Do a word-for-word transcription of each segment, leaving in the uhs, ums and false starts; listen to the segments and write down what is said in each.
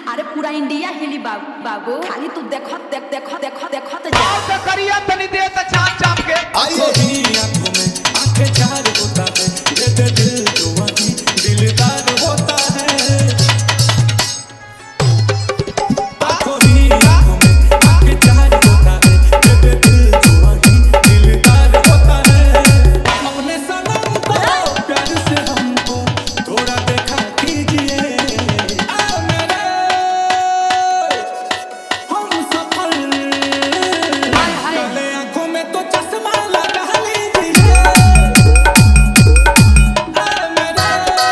अरे पूरा इंडिया हिली बाबू बाबू खाली तू देखो देख देखो देखो देखो तो आओ तो करिया तनी दे त छाप छाप के आंखों ही आंखों में आंखें चार होता है ये दे दिल जो वही दिलदार होता है आंखों ही आंखों में आंखें चार होता है ये दे दिल जो वही दिलदार होता है अपने सनम को प्यार से हमको थोड़ा देखा कीजिए आ मेरे हम सफल काले आंखों में तो चश्मा लगा लीजिए आ मेरे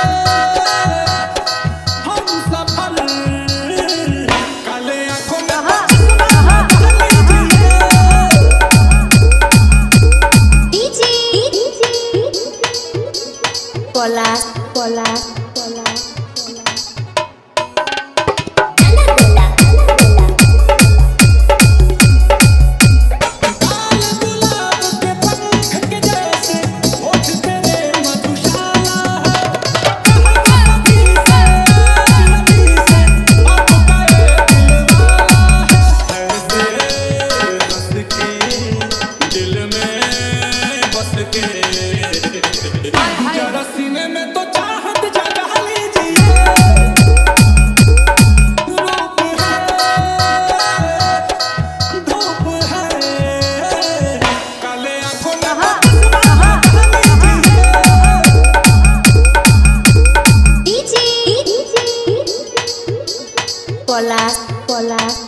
हम सफल काले आंखों में तो चश्मा लगा लीजिए Pola, pola, pola. गुलाब के पंख के जैसे होठ तेरे मधुशाला नबी से नबी से आपका ये दिलवाला है ऐसे हंस के दिल में बस के जरा सीने में तो चाहत जगा लीजिए रूप है धूप है काले आंखों में चश्मा लगा लीजिए Pola, pola.